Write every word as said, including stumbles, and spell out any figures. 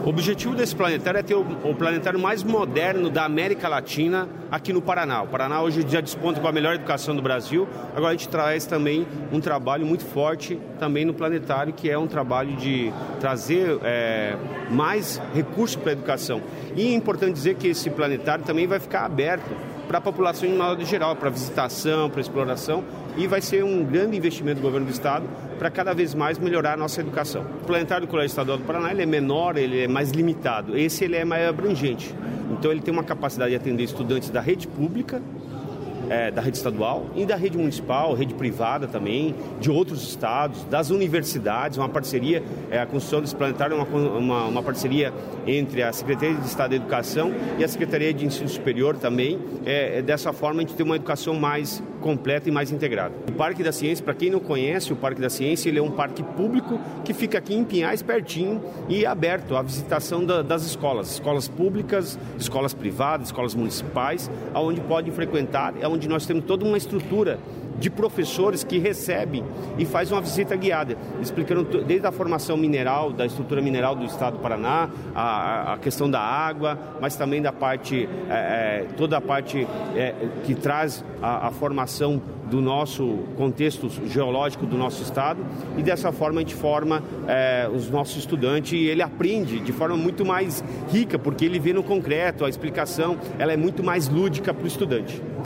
O objetivo desse planetário é ter o, o planetário mais moderno da América Latina aqui no Paraná. O Paraná hoje já desponta com a melhor educação do Brasil. Agora a gente traz também um trabalho muito forte também no planetário, que é um trabalho de trazer é, mais recursos para a educação. E é importante dizer que esse planetário também vai ficar aberto para a população em modo geral, para visitação, para exploração, e vai ser um grande investimento do governo do estado para cada vez mais melhorar a nossa educação. O planetário do Colégio Estadual do Paraná ele é menor, ele é mais limitado, esse ele é mais abrangente, então ele tem uma capacidade de atender estudantes da rede pública, É, da rede estadual e da rede municipal, rede privada também, de outros estados, das universidades, uma parceria, é, a construção desse planetário é uma, uma, uma parceria entre a Secretaria de Estado da Educação e a Secretaria de Ensino Superior também, é, é, dessa forma a gente tem uma educação mais completa e mais integrada. O Parque da Ciência, para quem não conhece, o Parque da Ciência ele é um parque público que fica aqui em Pinhais, pertinho, e é aberto à visitação da, das escolas, escolas públicas, escolas privadas, escolas municipais, onde podem frequentar, é onde nós temos toda uma estrutura de professores que recebem e faz uma visita guiada, explicando desde a formação mineral, da estrutura mineral do estado do Paraná, a, a questão da água, mas também da parte, é, toda a parte é, que traz a, a formação do nosso contexto geológico do nosso estado, e dessa forma a gente forma é, os nossos estudantes e ele aprende de forma muito mais rica, porque ele vê no concreto, a explicação ela é muito mais lúdica para o estudante.